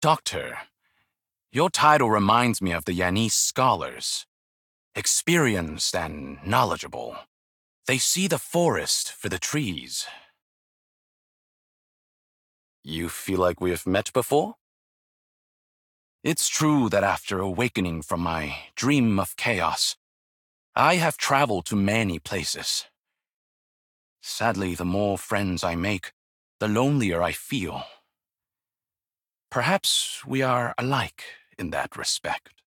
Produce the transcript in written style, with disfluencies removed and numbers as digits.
Doctor, your title reminds me of the Yanese scholars. Experienced and knowledgeable. They see the forest for the trees. You feel like we have met before? It's true that after awakening from my dream of chaos, I have traveled to many places. Sadly, the more friends I make, the lonelier I feel. Perhaps we are alike in that respect.